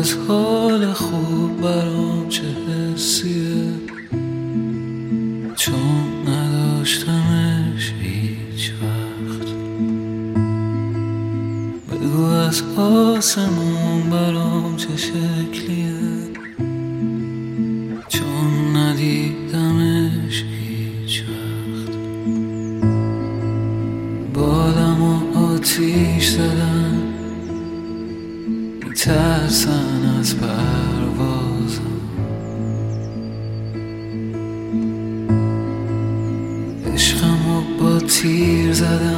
از حال خوب برام چه حسیه، چون نداشتمش هیچ وقت. بگو از آسمون برام چه شکلیه، چون ندیدمش هیچ وقت. بالم و آتیش زدن، میترسن از پروازم. عشقم و با تیر زدن،